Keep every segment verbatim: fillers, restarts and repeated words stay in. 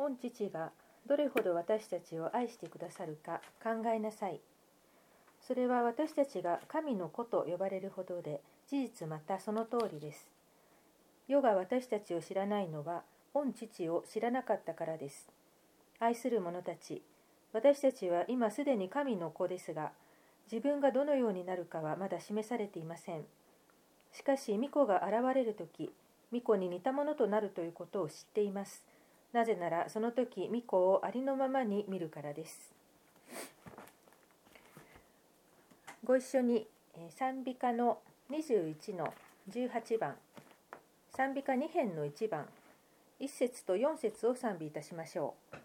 御父がどれほど私たちを愛してくださるか考えなさい。それは私たちが神の子と呼ばれるほどで、事実またその通りです。世が私たちを知らないのは、御父を知らなかったからです。愛する者たち、私たちは今すでに神の子ですが、自分がどのようになるかはまだ示されていません。しかし、御子が現れるとき、御子に似たものとなるということを知っています。なぜなら、その時、御子をありのままに見るからです。ご一緒に賛美歌のにじゅういちのじゅうはちばん、賛美歌に編のいちばん、いっ節とよん節を賛美いたしましょう。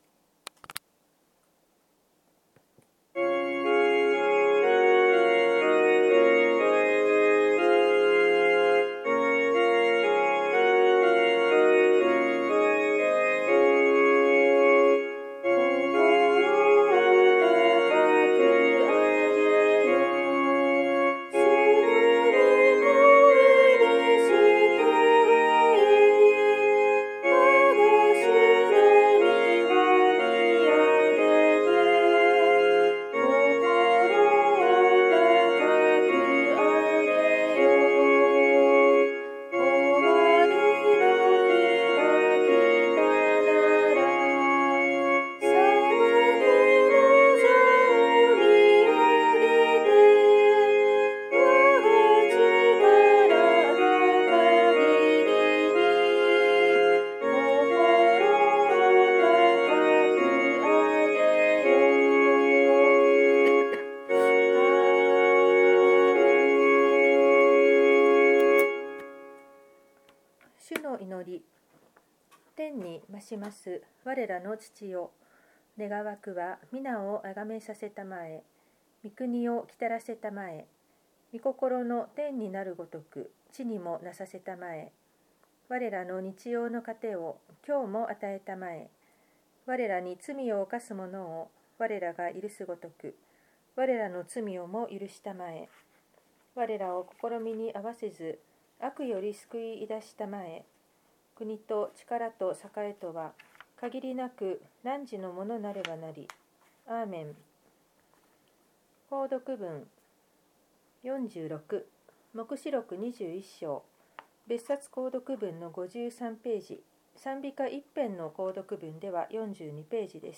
主の祈り。天に増します我らの父よ、願わくは皆をあがめさせたまえ、御国をきたらせたまえ、御心の天になるごとく地にもなさせたまえ、我らの日用の糧を今日も与えたまえ、我らに罪を犯す者を我らが許すごとく我らの罪をも許したまえ、我らを試みに合わせず悪より救い出したまえ、国と力と栄えとは限りなく汝のものなればなり。アーメン。購読文よんじゅうろく、黙示録にじゅういっ章、別冊購読文のごじゅうさんページ、賛美歌一編の購読文ではよんじゅうにページです。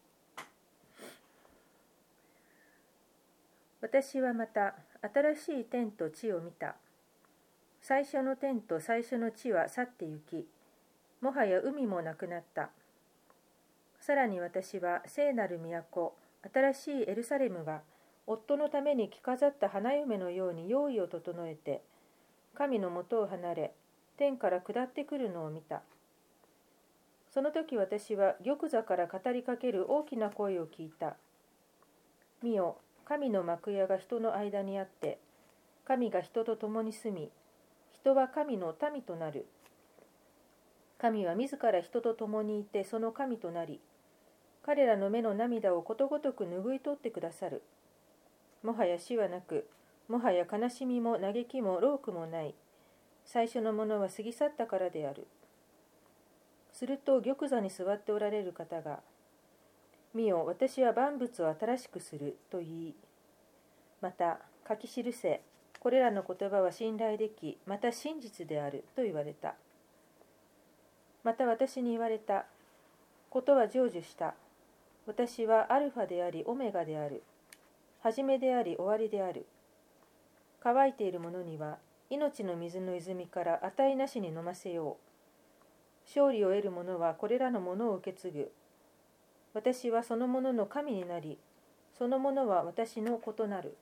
私はまた新しい天と地を見た。最初の天と最初の地は去って行き、もはや海もなくなった。さらに私は聖なる都、新しいエルサレムが夫のために着飾った花嫁のように用意を整えて、神のもとを離れ、天から下ってくるのを見た。その時私は玉座から語りかける大きな声を聞いた。見よ、神の幕屋が人の間にあって、神が人と共に住み、人は神の民となる。神は自ら人と共にいてその神となり、彼らの目の涙をことごとく拭い取ってくださる。もはや死はなく、もはや悲しみも嘆きも労苦もない。最初のものは過ぎ去ったからである。すると玉座に座っておられる方が、見よ、私は万物を新しくすると言い、また書き記せ、これらの言葉は信頼でき、また真実であると言われた。また私に言われた。ことは成就した。私はアルファでありオメガである。初めであり終わりである。乾いている者には命の水の泉から値なしに飲ませよう。勝利を得る者はこれらのものを受け継ぐ。私はその者の神になり、その者は私の子となる。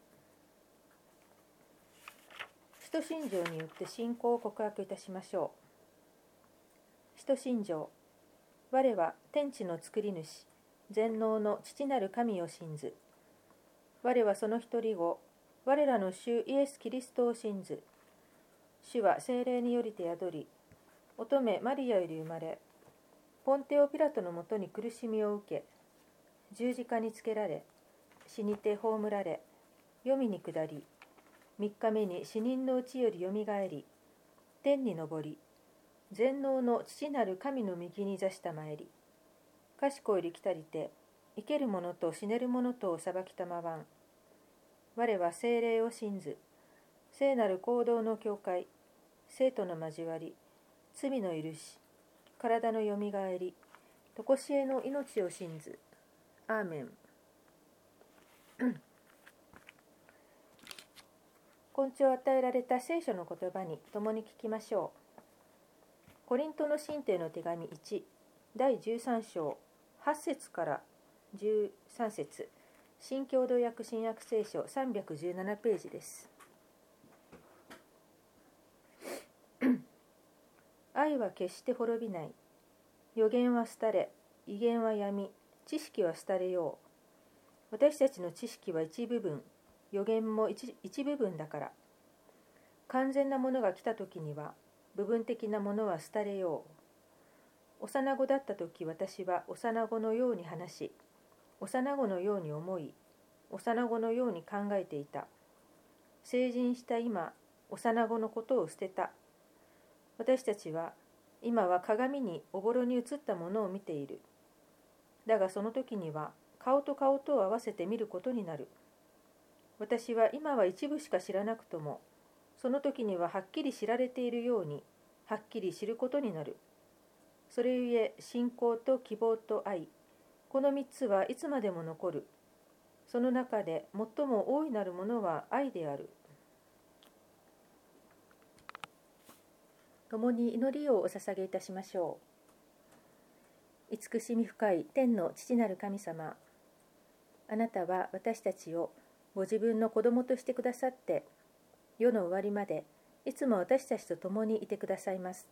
使徒信条によって信仰を告白いたしましょう。使徒信条。我は天地の作り主、全能の父なる神を信ず。我はその一人子、我らの主イエス・キリストを信ず。主は聖霊によりて宿り、乙女マリアより生まれ、ポンテオ・ピラトのもとに苦しみを受け、十字架につけられ、死にて葬られ、黄泉に下り、三日目に死人のうちよりよみがえり、天に昇り、全能の父なる神の右に座したまえり、 賢いりきたりて、生ける者と死ねる者とを裁きたまわん。我は聖霊を信ず。聖なる行動の境界、生との交わり、罪の許し、体のよみがえり、とこしえの命を信ず。アーメン。根治を与えられた聖書の言葉に共に聞きましょう。コリントの信徒への手紙いち、だいじゅうさん章、はち節からじゅうさん節、新共同訳新約聖書さんびゃくじゅうななページです。愛は決して滅びない。預言は廃れ、威厳は闇、知識は廃れよう。私たちの知識は一部分、預言も 一, 一部分だから。完全なものが来た時には、部分的なものは廃れよう。幼子だった時、私は幼子のように話し、幼子のように思い、幼子のように考えていた。成人した今、幼子のことを捨てた。私たちは今は鏡におぼろに映ったものを見ている。だがその時には顔と顔とを合わせて見ることになる。私は今は一部しか知らなくとも、その時にははっきり知られているように、はっきり知ることになる。それゆえ信仰と希望と愛、この三つはいつまでも残る。その中で最も大いなるものは愛である。共に祈りをお捧げいたしましょう。慈しみ深い天の父なる神様、あなたは私たちをご自分の子供としてくださって、世の終わりまでいつも私たちと共にいてくださいます。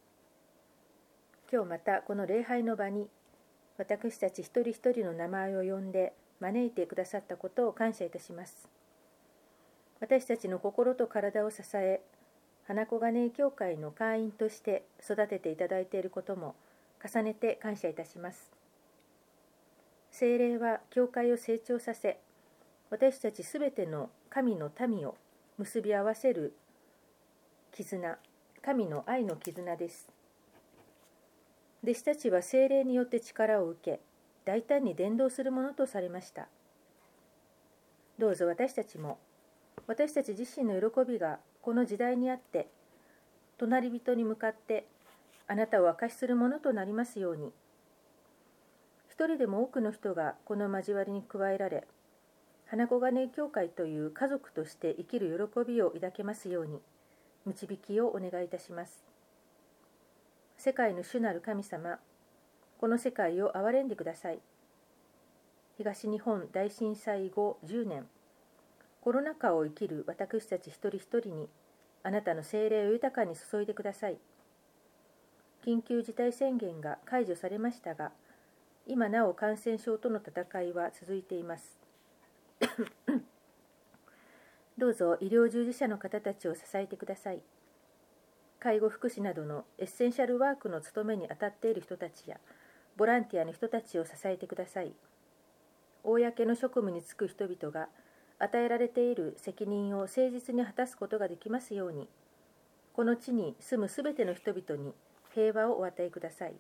今日またこの礼拝の場に、私たち一人一人の名前を呼んで招いてくださったことを感謝いたします。私たちの心と体を支え、花子金井教会の会員として育てていただいていることも重ねて感謝いたします。聖霊は教会を成長させ、私たちすべての神の民を結び合わせる絆、神の愛の絆です。弟子たちは聖霊によって力を受け、大胆に伝道するものとされました。どうぞ私たちも、私たち自身の喜びがこの時代にあって、隣人に向かってあなたを明かしするものとなりますように。一人でも多くの人がこの交わりに加えられ、花子金井教会という家族として生きる喜びを抱けますように、導きをお願いいたします。世界の主なる神様、この世界を憐れんでください。東日本大震災後じゅうねん、コロナ禍を生きる私たち一人一人に、あなたの聖霊を豊かに注いでください。緊急事態宣言が解除されましたが、今なお感染症との戦いは続いています。どうぞ医療従事者の方たちを支えてください。介護福祉などのエッセンシャルワークの務めに当たっている人たちや、ボランティアの人たちを支えてください。公の職務に就く人々が、与えられている責任を誠実に果たすことができますように、この地に住むすべての人々に平和をお与えください。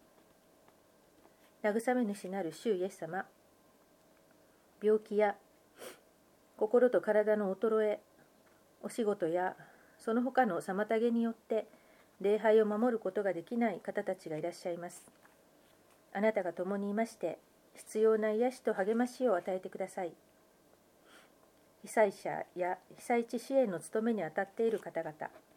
慰め主なる主イエス様、病気や心と体の衰え、お仕事やその他の妨げによって礼拝を守ることができない方たちがいらっしゃいます。あなたが共にいまして、必要な癒しと励ましを与えてください。被災者や被災地支援の務めに当たっている方々、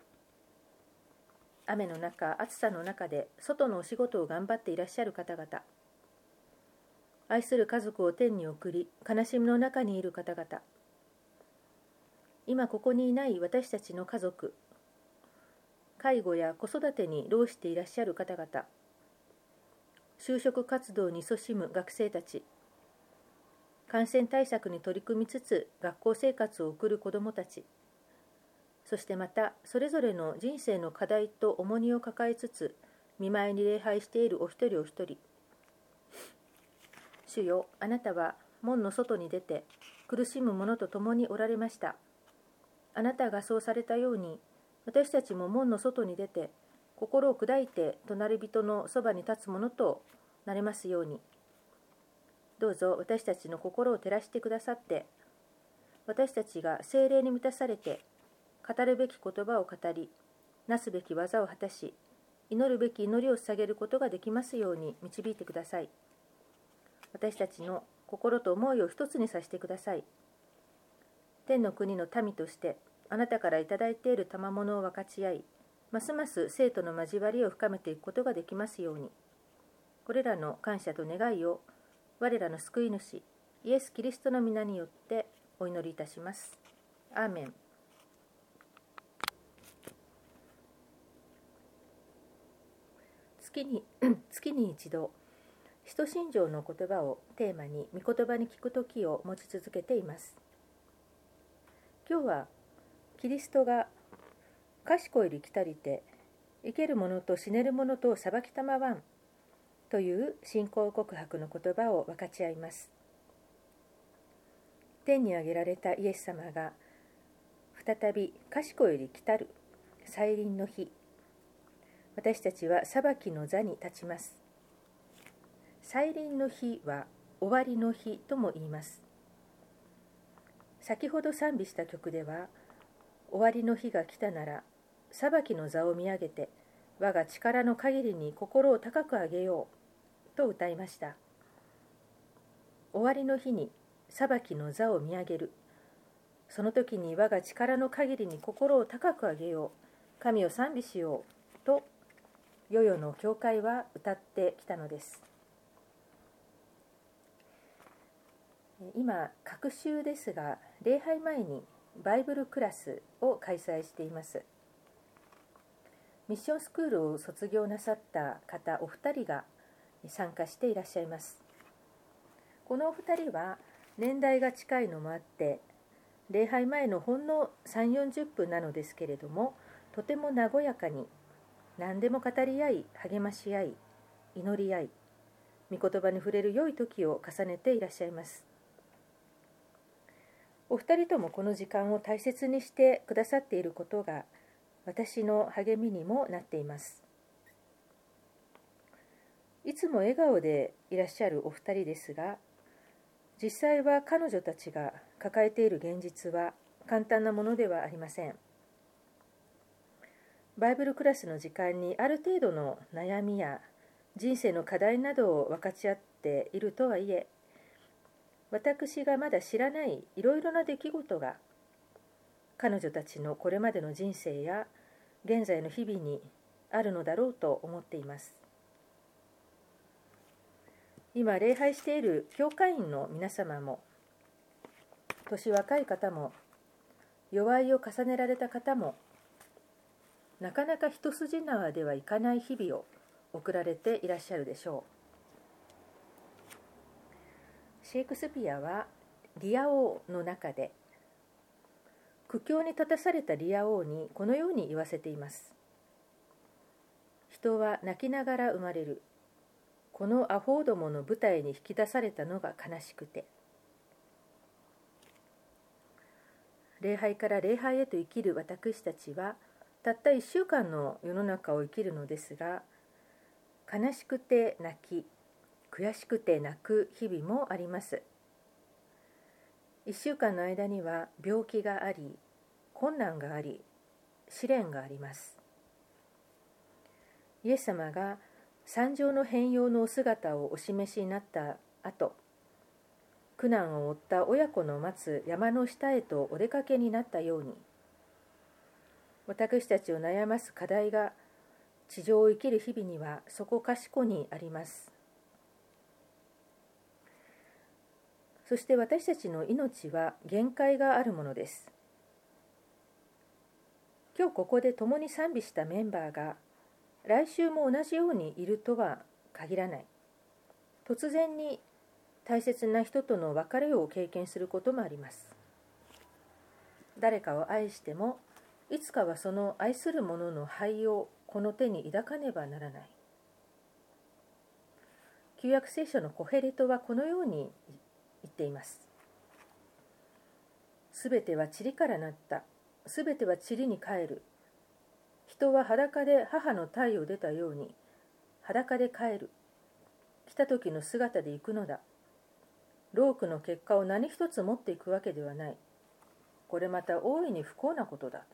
雨の中、暑さの中で外のお仕事を頑張っていらっしゃる方々、愛する家族を天に送り、悲しみの中にいる方々、今ここにいない私たちの家族、介護や子育てに労していらっしゃる方々、就職活動に勤しむ学生たち、感染対策に取り組みつつ学校生活を送る子どもたち、そしてまたそれぞれの人生の課題と重荷を抱えつつ見舞いに礼拝しているお一人お一人、主よ、あなたは門の外に出て苦しむ者と共におられました。あなたがそうされたように、私たちも門の外に出て心を砕いて隣人のそばに立つ者となれますように。どうぞ私たちの心を照らしてくださって、私たちが聖霊に満たされて、語るべき言葉を語り、なすべき技を果たし、祈るべき祈りを捧げることができますように導いてください。私たちの心と思いを一つにさせてください。天の国の民として、あなたからいただいている賜物を分かち合い、ますます生徒の交わりを深めていくことができますように。これらの感謝と願いを、我らの救い主、イエス・キリストの皆によってお祈りいたします。アーメン。月に月に一度、使徒信条の言葉をテーマに御言葉に聞くときを持ち続けています。今日はキリストが賢いりきたりて生ける者と死ねる者と裁きたまわんという信仰告白の言葉を分かち合います。天に上げられたイエス様が再び賢いりきたる再臨の日、私たちは裁きの座に立ちます。再臨の日は終わりの日とも言います。先ほど賛美した曲では、終わりの日が来たなら裁きの座を見上げて我が力の限りに心を高く上げようと歌いました。終わりの日に裁きの座を見上げる、その時に我が力の限りに心を高く上げよう、神を賛美しようと世々の教会は歌ってきたのです。今、各週ですが、礼拝前にバイブルクラスを開催しています。ミッションスクールを卒業なさった方お二人が参加していらっしゃいます。このお二人は年代が近いのもあって、礼拝前のほんのさんじゅうよんじゅっぷんなのですけれども、とても和やかに何でも語り合い、励まし合い、祈り合い、御言葉に触れる良い時を重ねていらっしゃいます。お二人ともこの時間を大切にしてくださっていることが私の励みにもなっています。いつも笑顔でいらっしゃるお二人ですが、実際は彼女たちが抱えている現実は簡単なものではありません。バイブルクラスの時間にある程度の悩みや人生の課題などを分かち合っているとはいえ、私がまだ知らないいろいろな出来事が彼女たちのこれまでの人生や現在の日々にあるのだろうと思っています。今礼拝している教会員の皆様も、年若い方も弱いを重ねられた方も、なかなか一筋縄ではいかない日々を送られていらっしゃるでしょう。シェイクスピアはリア王の中で苦境に立たされたリア王にこのように言わせています。人は泣きながら生まれる。このアホどもの舞台に引き出されたのが悲しくて。礼拝から礼拝へと生きる私たちはたったいっしゅうかんの世の中を生きるのですが、悲しくて泣き、悔しくて泣く日々もあります。いっしゅうかんの間には病気があり、困難があり、試練があります。イエス様が三条の変容のお姿をお示しになった後、苦難を負った親子の待つ山の下へとお出かけになったように、私たちを悩ます課題が地上を生きる日々にはそこかしこにあります。そして私たちの命は限界があるものです。今日ここで共に賛美したメンバーが来週も同じようにいるとは限らない。突然に大切な人との別れを経験することもあります。誰かを愛しても、いつかはその愛する者の灰をこの手に抱かねばならない。旧約聖書のコヘレトはこのように言っています。すべては塵からなった。すべては塵に帰る。人は裸で母の胎を出たように裸で帰る。 た時の姿で行くのだ。労苦の結果を何一つ持っていくわけではない。これまた大いに不幸なことだ。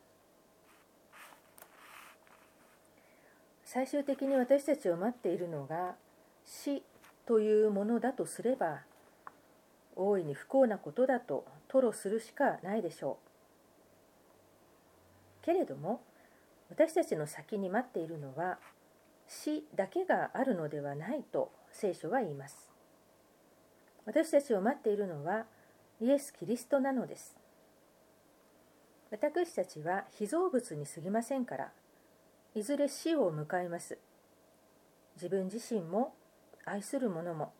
最終的に私たちを待っているのが死というものだとすれば、大いに不幸なことだと吐露するしかないでしょう。けれども、私たちの先に待っているのは死だけがあるのではないと聖書は言います。私たちを待っているのはイエス・キリストなのです。私たちは被造物に過ぎませんから、いずれ死を迎えます。自分自身も愛する者も。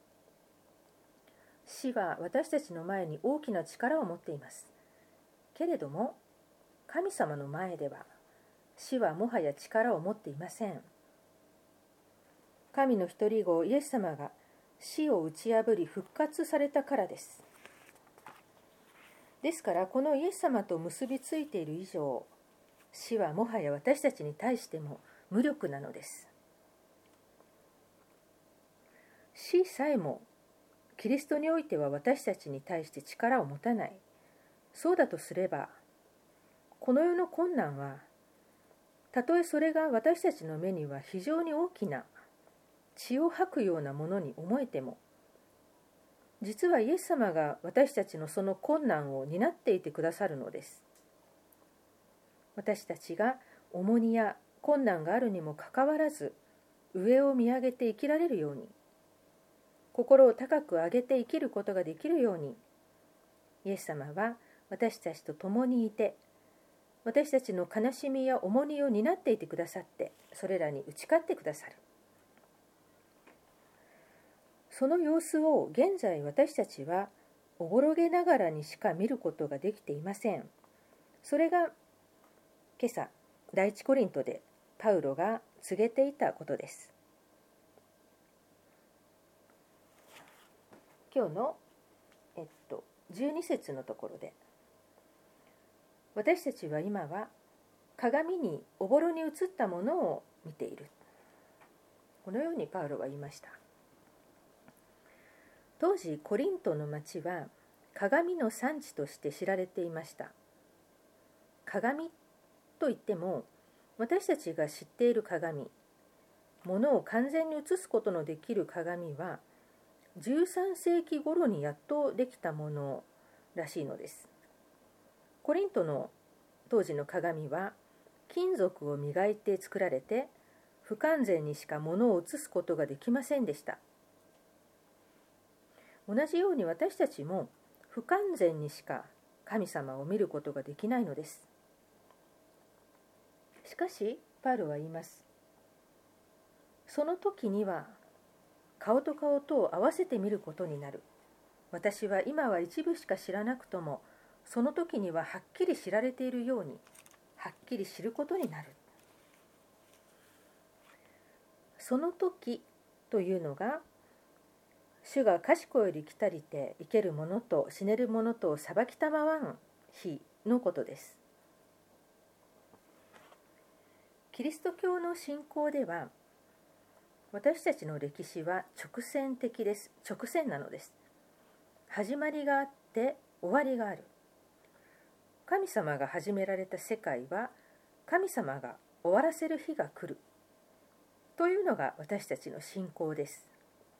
死は私たちの前に大きな力を持っています。けれども、神様の前では死はもはや力を持っていません。神の一人子イエス様が死を打ち破り復活されたからです。ですから、このイエス様と結びついている以上、死はもはや私たちに対しても無力なのです。死さえもキリストにおいては私たちに対して力を持たない。そうだとすれば、この世の困難は、たとえそれが私たちの目には非常に大きな血を吐くようなものに思えても、実はイエス様が私たちのその困難を担っていてくださるのです。私たちが重荷や困難があるにもかかわらず、上を見上げて生きられるように、心を高く上げて生きることができるように、イエス様は私たちと共にいて、私たちの悲しみや重荷を担っていてくださって、それらに打ち勝ってくださる。その様子を現在私たちはおぼろげながらにしか見ることができていません。それが今朝第一コリントでパウロが告げていたことです。今日の、えっと、じゅうに節のところで、私たちは今は鏡におぼろに映ったものを見ている。このようにパウロは言いました。当時コリントの町は鏡の産地として知られていました。鏡といっても、私たちが知っている鏡、物を完全に映すことのできる鏡はじゅうさん世紀頃にやっとできたものらしいのです。コリントの当時の鏡は金属を磨いて作られて、不完全にしか物を映すことができませんでした。同じように私たちも不完全にしか神様を見ることができないのです。しかしパウロは言います。その時には顔と顔とを合わせて見ることになる。私は今は一部しか知らなくとも、その時にははっきり知られているように、はっきり知ることになる。その時というのが、主が賢より来たりて生ける者と死ねる者とを裁きたまわん日のことです。キリスト教の信仰では、私たちの歴史は直線的です。直線なのです。始まりがあって終わりがある。神様が始められた世界は神様が終わらせる日が来るというのが私たちの信仰です。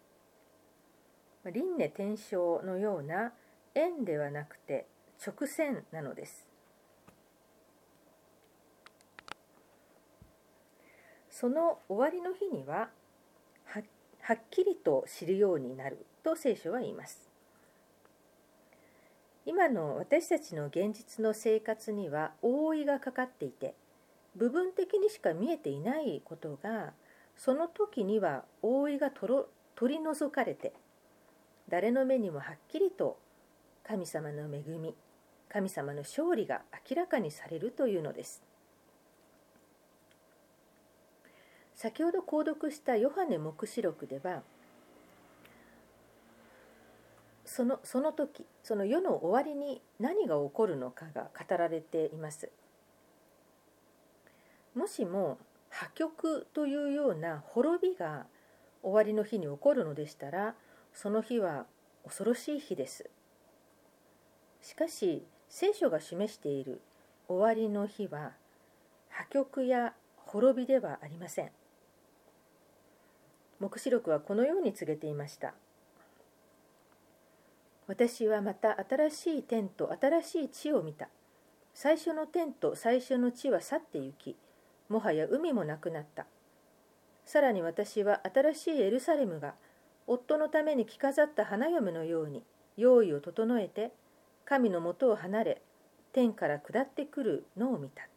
輪廻転生のような円ではなくて直線なのです。その終わりの日にはははっきりと知るようになると聖書は言います。今の私たちの現実の生活には覆いがかかっていて、部分的にしか見えていないことが、その時には覆いがとろ取り除かれて、誰の目にもはっきりと神様の恵み、神様の勝利が明らかにされるというのです。先ほど購読したヨハネ黙示録では、その、その時、その世の終わりに何が起こるのかが語られています。もしも破局というような滅びが終わりの日に起こるのでしたら、その日は恐ろしい日です。しかし聖書が示している終わりの日は破局や滅びではありません。黙示録はこのように告げていました。私はまた新しい天と新しい地を見た。最初の天と最初の地は去って行き、もはや海もなくなった。さらに私は新しいエルサレムが夫のために着飾った花嫁のように用意を整えて神のもとを離れ天から下ってくるのを見た。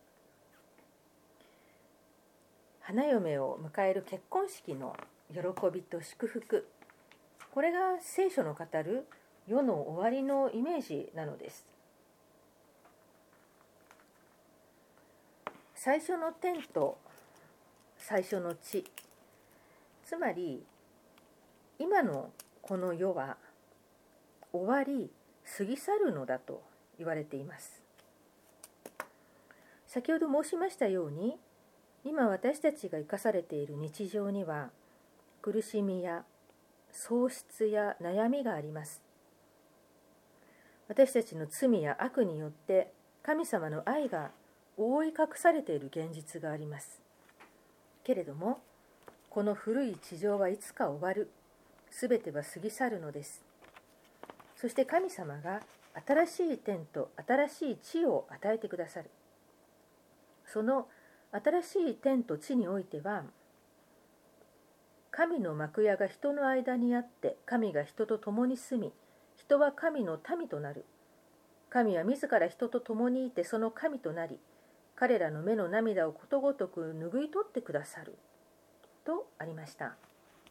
花嫁を迎える結婚式の喜びと祝福、これが聖書の語る世の終わりのイメージなのです。最初の天と最初の地、つまり今のこの世は終わり過ぎ去るのだと言われています。先ほど申しましたように、今私たちが生かされている日常には苦しみや喪失や悩みがあります。私たちの罪や悪によって神様の愛が覆い隠されている現実があります。けれども、この古い地上はいつか終わる。すべては過ぎ去るのです。そして神様が新しい天と新しい地を与えてくださる。その新しい天と地においては、神の幕屋が人の間にあって、神が人と共に住み、人は神の民となる。神は自ら人と共にいてその神となり、彼らの目の涙をことごとく拭い取ってくださるとありました。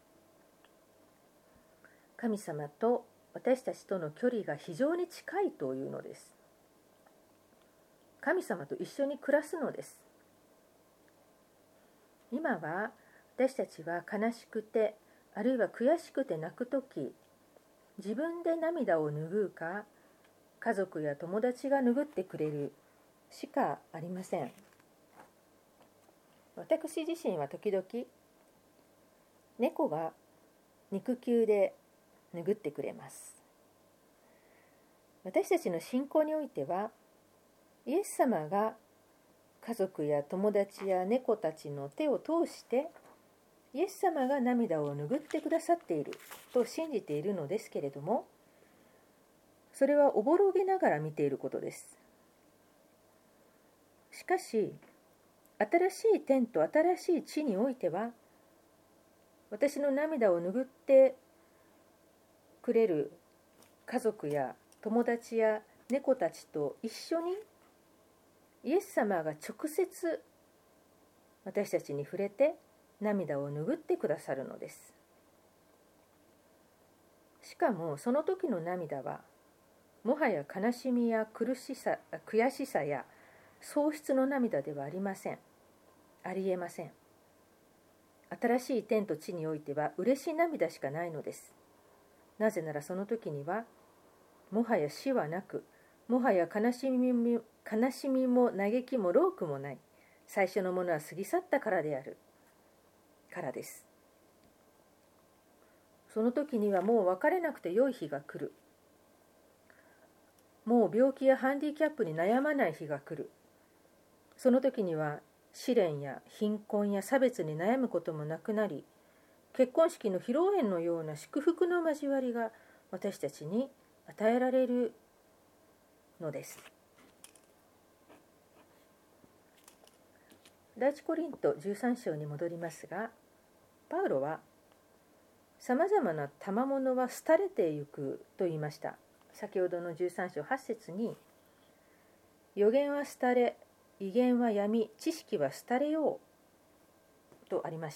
神様と私たちとの距離が非常に近いというのです。神様と一緒に暮らすのです。今は私たちは悲しくて、あるいは悔しくて泣くとき、自分で涙を拭うか、家族や友達が拭ってくれるしかありません。私自身は時々、猫が肉球で拭ってくれます。私たちの信仰においては、イエス様が家族や友達や猫たちの手を通してイエス様が涙を拭ってくださっていると信じているのですけれども、それはおぼろげながら見ていることです。しかし、新しい天と新しい地においては、私の涙を拭ってくれる家族や友達や猫たちと一緒にイエス様が直接私たちに触れて涙を拭ってくださるのです。しかもその時の涙はもはや悲しみや苦しさ、悔しさや喪失の涙ではありません。ありえません。新しい天と地においては嬉しい涙しかないのです。なぜならその時にはもはや死はなく、もはや悲しみも悲しみも嘆きも労苦もない。最初のものは過ぎ去ったからであるからです。その時にはもう別れなくて良い日が来る。もう病気やハンディキャップに悩まない日が来る。その時には試練や貧困や差別に悩むこともなくなり、結婚式の披露宴のような祝福の交わりが私たちに与えられるのです。第一コリントじゅうさん章に戻りますが、パウロはさまざまな賜物は廃れてゆくと言いました。先ほどのじゅうさん章はち節に、預言は廃れ、異言はやみ、知識は廃れようとありました。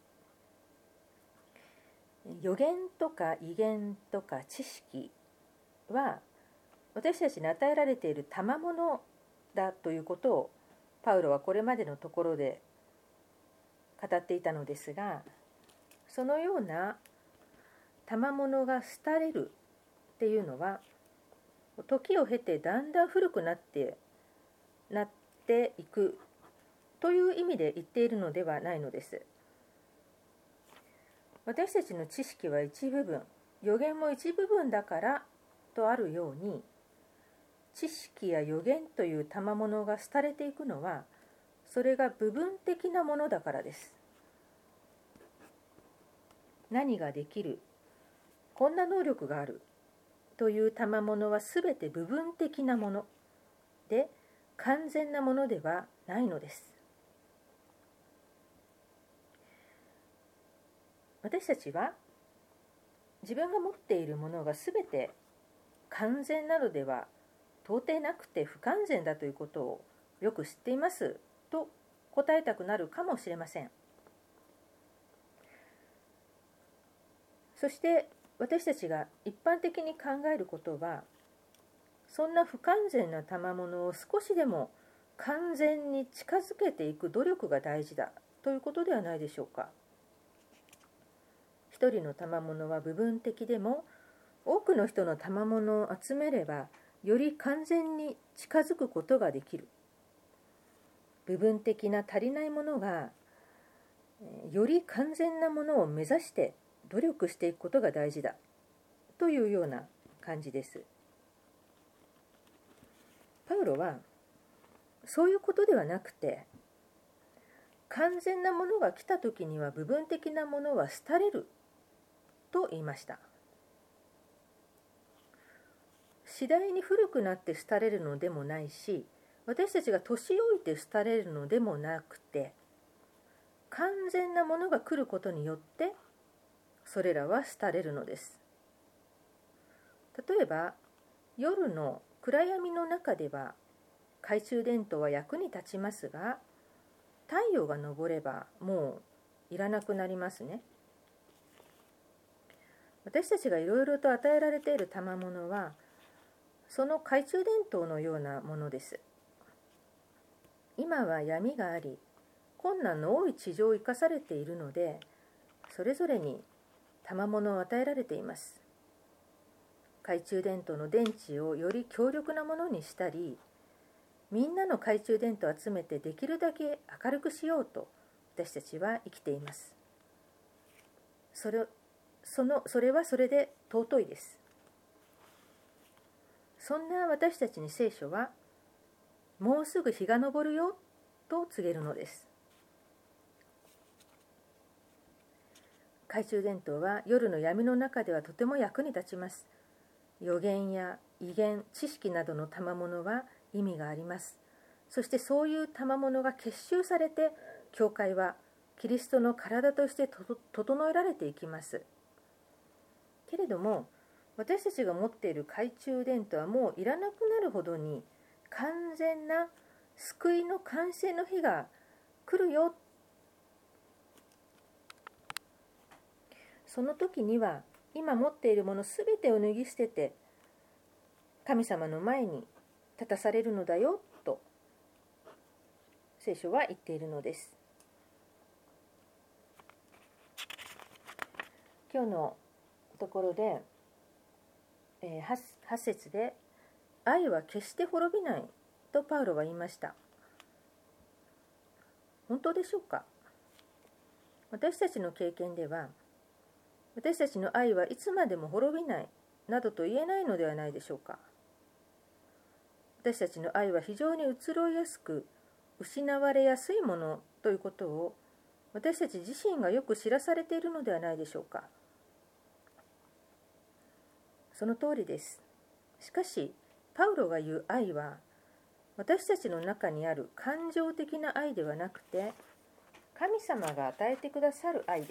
預言とか異言とか知識は私たちに与えられている賜物だということをパウロはこれまでのところで語っていたのですが、そのような賜物が廃れるっていうのは、時を経てだんだん古くなってなっていくという意味で言っているのではないのです。 私たちの知識は一部分、予言も一部分だからとあるように、知識や予言という賜物が廃れていくのは、それが部分的なものだからです。何ができる、こんな能力があるという賜物はすべて部分的なもので、完全なものではないのです。私たちは自分が持っているものがすべて完全なのでは到底なくて不完全だということをよく知っていますと答えたくなるかもしれません。そして私たちが一般的に考えることは、そんな不完全な賜物を少しでも完全に近づけていく努力が大事だということではないでしょうか。一人の賜物は部分的でも、多くの人の賜物を集めればより完全に近づくことができる。部分的な足りないものがより完全なものを目指して努力していくことが大事だというような感じです。パウロはそういうことではなくて、完全なものが来た時には部分的なものは廃れると言いました。次第に古くなって廃れるのでもないし、私たちが年老いて廃れるのでもなくて、完全なものが来ることによってそれらは廃れるのです。例えば夜の暗闇の中では懐中電灯は役に立ちますが、太陽が昇ればもういらなくなりますね。私たちがいろいろと与えられている賜物は、その懐中電灯のようなものです。今は闇があり、困難の多い地上を生かされているので、それぞれに賜物を与えられています。懐中電灯の電池をより強力なものにしたり、みんなの懐中電灯を集めてできるだけ明るくしようと私たちは生きています。それ、その、それはそれで尊いです。そんな私たちに聖書は、もうすぐ日が昇るよと告げるのです。懐中電灯は夜の闇の中ではとても役に立ちます。予言や異言、知識などの賜物は意味があります。そしてそういう賜物が結集されて、教会はキリストの体として整えられていきます。けれども、私たちが持っている懐中電灯はもういらなくなるほどに完全な救いの完成の日が来るよ。その時には今持っているものすべてを脱ぎ捨てて神様の前に立たされるのだよと聖書は言っているのです。今日のところではち節で、愛は決して滅びないとパウロは言いました。本当でしょうか。私たちの経験では、私たちの愛はいつまでも滅びないなどと言えないのではないでしょうか。私たちの愛は非常に移ろいやすく、失われやすいものということを私たち自身がよく知らされているのではないでしょうか。その通りです。しかし、パウロが言う愛は、私たちの中にある感情的な愛ではなくて、神様が与えてくださる愛です。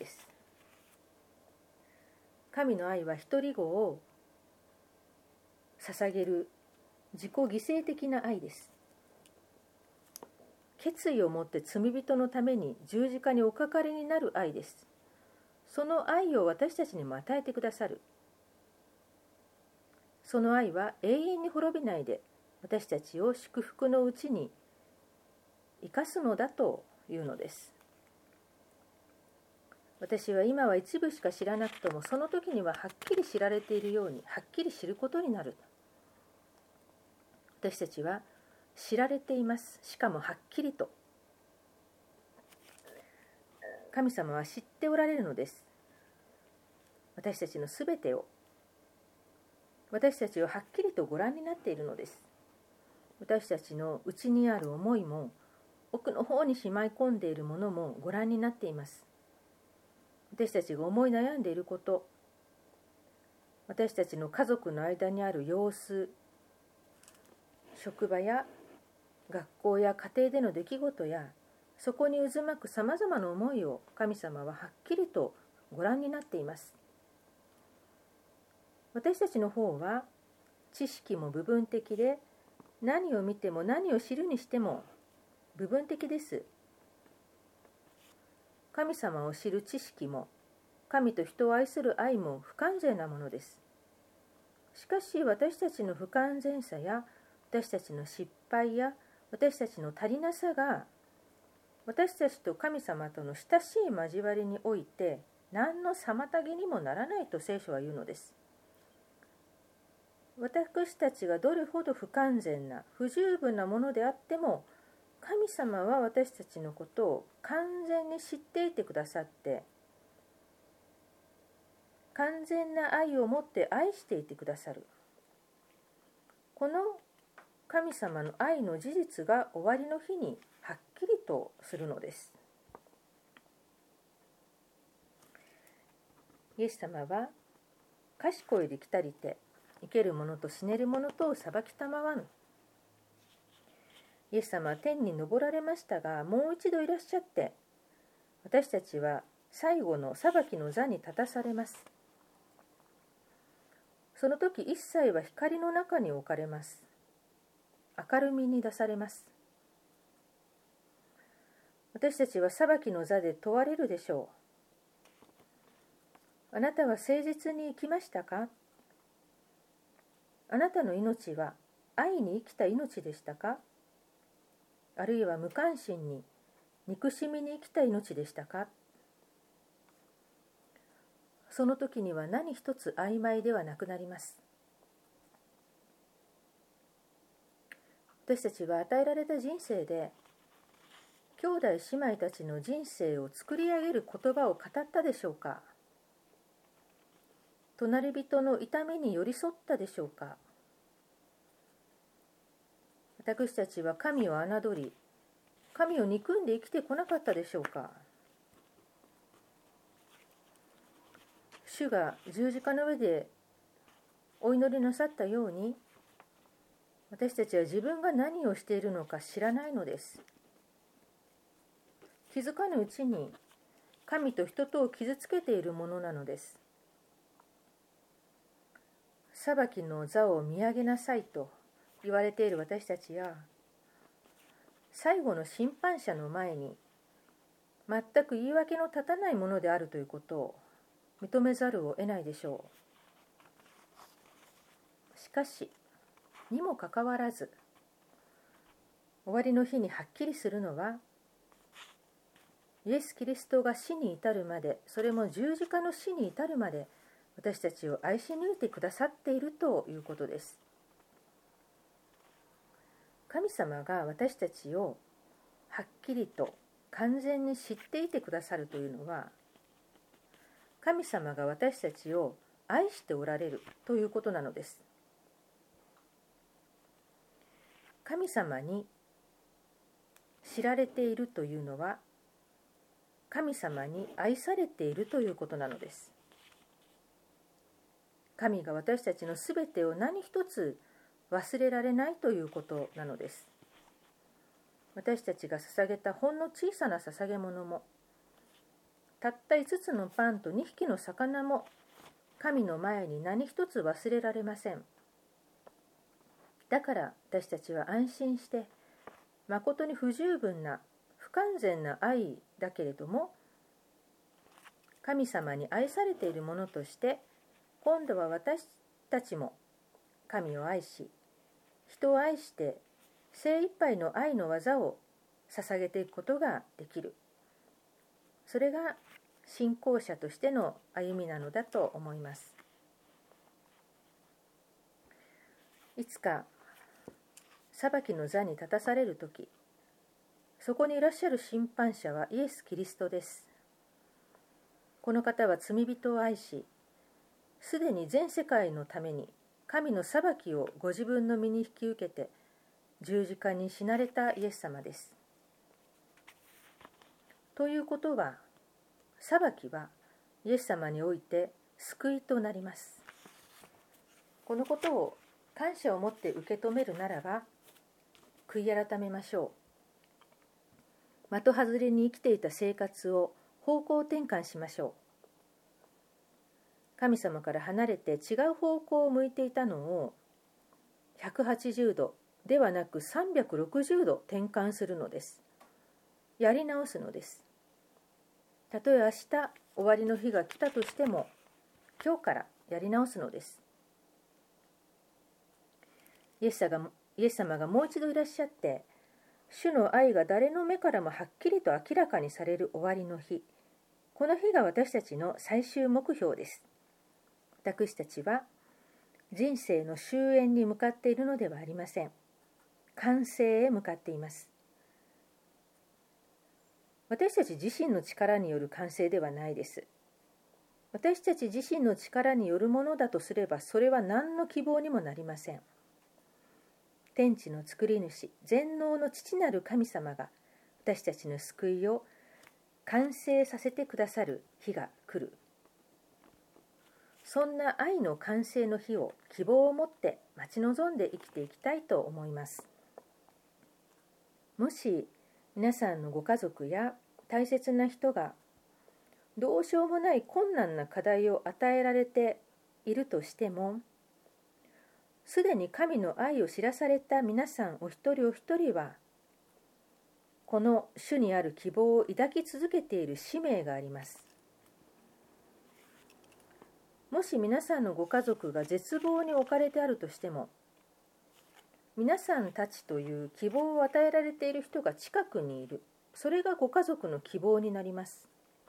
神の愛は一人子を捧げる自己犠牲的な愛です。決意を持って罪人のために十字架におかかりになる愛です。その愛を私たちにも与えてくださる。その愛は永遠に滅びないで、私たちを祝福のうちに生かすのだというのです。私は今は一部しか知らなくとも、その時にははっきり知られているように、はっきり知ることになる。私たちは知られています。しかもはっきりと。神様は知っておられるのです。 私たちのすべてを、私たちをはっきりとご覧になっているのです。私たちの内にある思いも、奥の方にしまい込んでいるものもご覧になっています。私たちが思い悩んでいること、私たちの家族の間にある様子、職場や学校や家庭での出来事や、そこに渦巻くさまざまな思いを神様ははっきりとご覧になっています。私たちの方は知識も部分的で、何を見ても何を知るにしても部分的です。神様を知る知識も、神と人を愛する愛も不完全なものです。しかし私たちの不完全さや、私たちの失敗や、私たちの足りなさが、私たちと神様との親しい交わりにおいて、何の妨げにもならないと聖書は言うのです。私たちがどれほど不完全な、不十分なものであっても、神様は私たちのことを完全に知っていてくださって、完全な愛を持って愛していてくださる。この神様の愛の事実が終わりの日にはっきりとするのです。イエス様は、賢いで来たりて、生ける者と死ねる者とを裁きたまわぬ。イエス様は天に昇られましたが、もう一度いらっしゃって、私たちは最後の裁きの座に立たされます。その時一切は光の中に置かれます。明るみに出されます。私たちは裁きの座で問われるでしょう。あなたは誠実に生きましたか？あなたの命は愛に生きた命でしたか？あるいは無関心に、憎しみに生きた命でしたか？その時には何一つ曖昧ではなくなります。私たちは与えられた人生で、兄弟姉妹たちの人生を作り上げる言葉を語ったでしょうか？隣人の痛みに寄り添ったでしょうか？私たちは神を侮り、神を憎んで生きてこなかったでしょうか？主が十字架の上でお祈りなさったように、私たちは自分が何をしているのか知らないのです。気づかぬうちに神と人とを傷つけているものなのです。裁きの座を見上げなさいと言われている私たちや、最後の審判者の前に全く言い訳の立たないものであるということを認めざるを得ないでしょう。しかし、にもかかわらず、終わりの日にはっきりするのは、イエス・キリストが死に至るまで、それも十字架の死に至るまで、私たちを愛し抜いてくださっているということです。神様が私たちをはっきりと完全に知っていてくださるというのは、神様が私たちを愛しておられるということなのです。神様に知られているというのは、神様に愛されているということなのです。神が私たちのすべてを何一つ忘れられないということなのです。私たちが捧げたほんの小さな捧げ物も、たったいつつのパンとにひきの魚も、神の前に何一つ忘れられません。だから私たちは安心して、まことに不十分な、不完全な愛だけれども、神様に愛されているものとして、今度は私たちも神を愛し、人を愛して精一杯の愛の技を捧げていくことができる。それが信仰者としての歩みなのだと思います。いつか裁きの座に立たされるとき、そこにいらっしゃる審判者はイエス・キリストです。この方は罪人を愛し、 すでに全世界のために神の裁きをご自分の身に引き受けて十字架に死なれたイエス様です。ということは、裁きはイエス様において救いとなります。このことを感謝を持って受け止めるならば、悔い改めましょう。的外れに生きていた生活を方向転換しましょう。神様から離れて違う方向を向いていたのをひゃくはちじゅうどではなくさんびゃくろくじゅうど転換するのです。やり直すのです。たとえ明日終わりの日が来たとしても、今日からやり直すのです。イエス様が、イエス様がもう一度いらっしゃって、主の愛が誰の目からもはっきりと明らかにされる終わりの日、この日が私たちの最終目標です。私たちは人生の終焉に向かっているのではありません。完成へ向かっています。私たち自身の力による完成ではないです。私たち自身の力によるものだとすれば、それは何の希望にもなりません。天地の作り主、全能の父なる神様が私たちの救いを完成させてくださる日が来る。そんな愛の完成の日を希望を持って待ち望んで生きていきたいと思います。もし皆さんのご家族や大切な人がどうしようもない困難な課題を与えられているとしても、すでに神の愛を知らされた皆さんお一人お一人は、この主にある希望を抱き続けている使命があります。もし皆さんのご家族が絶望に置かれてあるとしても、皆さんたちという希望を与えられている人が近くにいる。それがご家族の希望になります。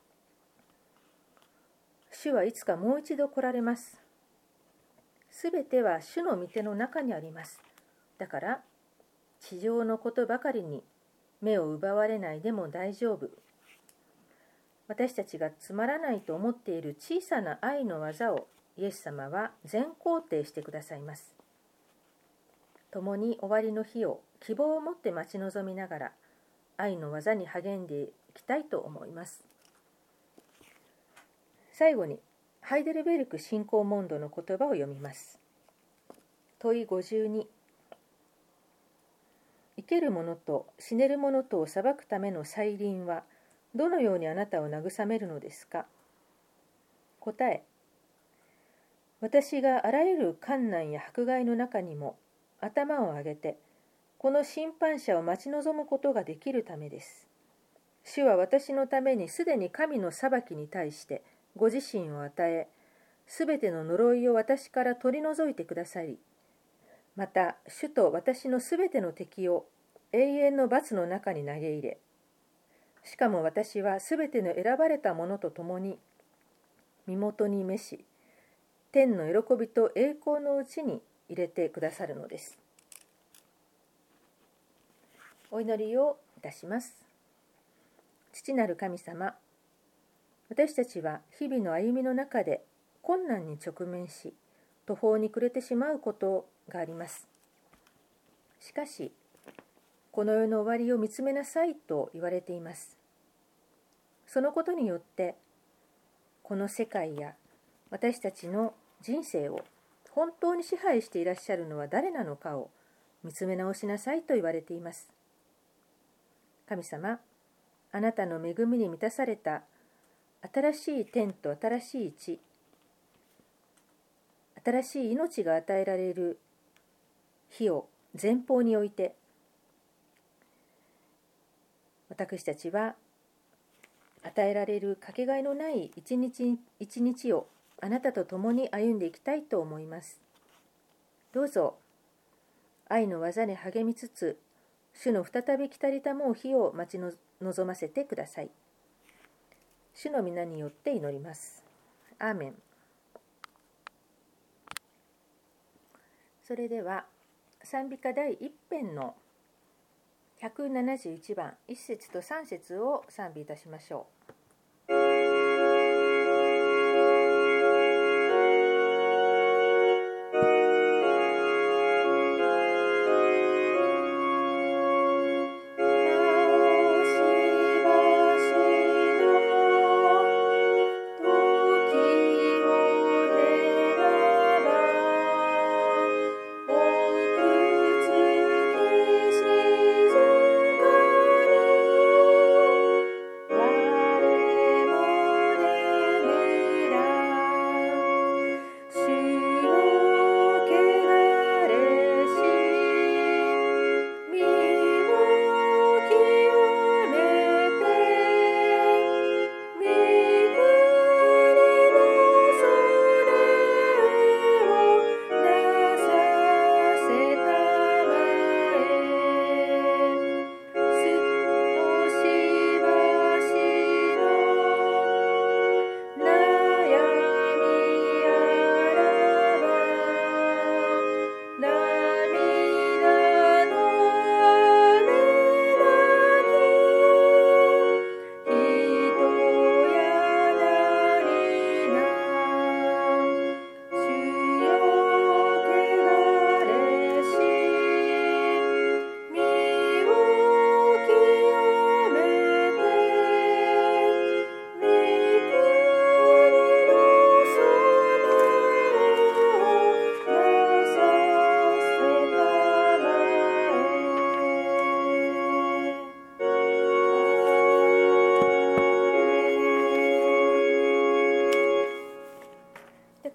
主はいつかもう一度来られます。すべては主の御手の中にあります。だから、地上のことばかりに目を奪われないでも大丈夫。私たちがつまらないと思っている小さな愛の技をイエス様は全肯定してくださいます。共に終わりの日を希望を持って待ち望みながら、愛の技に励んでいきたいと思います。最後に、ハイデルベルク信仰問答の言葉を読みます。問いごじゅうに。生ける者と死ねる者とを裁くための再臨は、どのようにあなたを慰めるのですか。答え。私があらゆる困難や迫害の中にも頭を上げて、この審判者を待ち望むことができるためです。主は私のためにすでに神の裁きに対してご自身を与え、すべての呪いを私から取り除いてくださり、また主と私のすべての敵を永遠の罰の中に投げ入れ、しかも私はすべての選ばれた者と共に身元に召し、天の喜びと栄光のうちに入れてくださるのです。お祈りをいたします。父なる神様、私たちは日々の歩みの中で困難に直面し、途方に暮れてしまうことがあります。しかし、この世の終わりを見つめなさいと言われています。そのことによって、この世界や私たちの人生を本当に支配していらっしゃるのは誰なのかを見つめ直しなさいと言われています。神様、あなたの恵みに満たされた新しい天と新しい地、新しい命が与えられる日を前方に置いて、私たちは与えられるかけがえのない一日一日をあなたと共に歩んでいきたいと思います。どうぞ愛の技に励みつつ、主の再び来たりたもう日を待ち望ませてください。主の皆によって祈ります。アーメン。それでは賛美歌第一編のひゃくななじゅういちばんいっ節とさん節を賛美いたしましょう。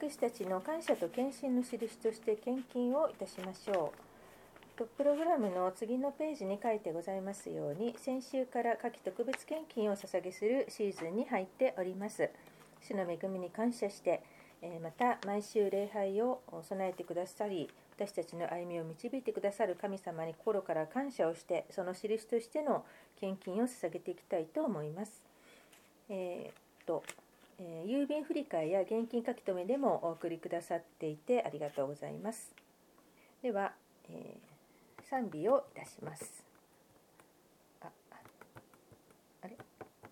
私たちの感謝と献身の印として献金をいたしましょう。プログラムの次のページに書いてございますように、先週から夏季特別献金を捧げするシーズンに入っております。主の恵みに感謝して、また毎週礼拝を備えてくださり、私たちの歩みを導いてくださる神様に心から感謝をして、その印としての献金を捧げていきたいと思います。えー、っとえー、郵便振替や現金書き留めでもお送りくださっていてありがとうございます。では、えー、賛美をいたします。あ、あれ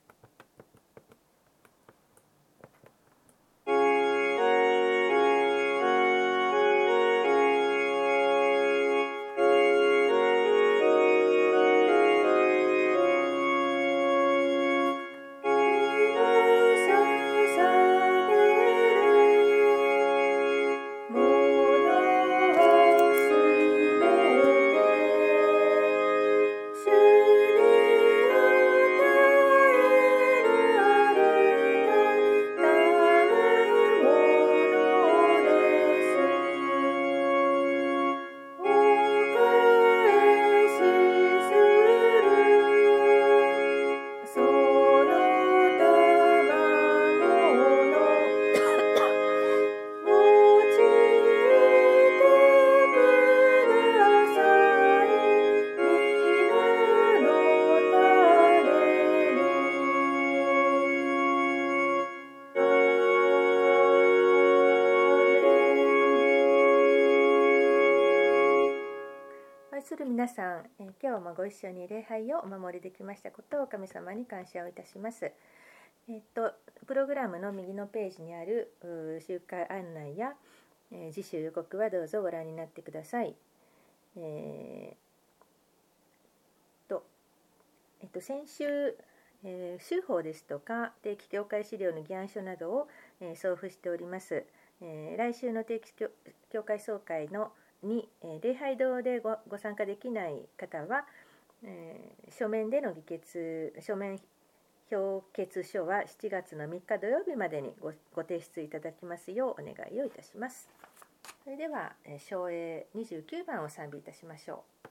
する皆さん、え今日もご一緒に礼拝をお守りできましたことを神様に感謝をいたします。えっと、プログラムの右のページにある集会案内や、えー、次週予告はどうぞご覧になってください。えー、とえっと、先週、えー、修法ですとか定期教会資料の議案書などを、えー、送付しております。えー、来週の定期教会総会のに、えー、礼拝堂で ご, ご参加できない方は、えー、書面での議決書面評決書はしちがつのみっか土曜日までに ご, ご提出いただきますようお願いをいたします。それでは、えー、唱詠にじゅうきゅうばんを賛美いたしましょう。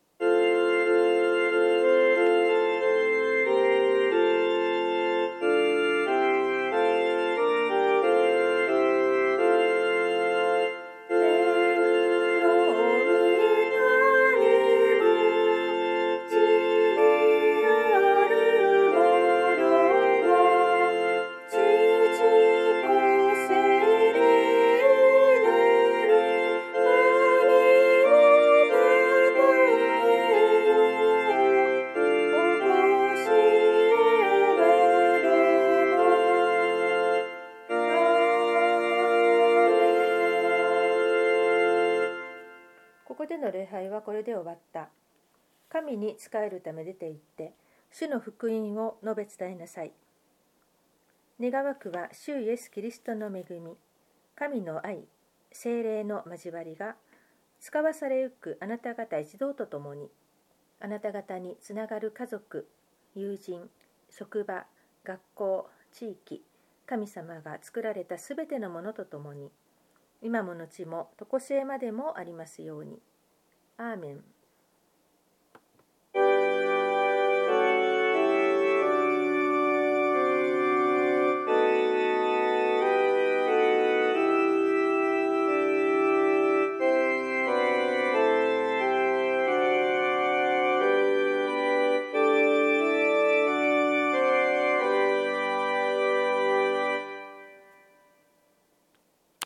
ここでの礼拝はこれで終わった。神に仕えるため出て行って、主の福音を述べ伝えなさい。願わくは主イエス・キリストの恵み、神の愛、聖霊の交わりが、使わされゆくあなた方一同と共に、あなた方につながる家族、友人、職場、学校、地域、神様が作られたすべてのものと共に、今も後も常しえまでもありますように。アーメン。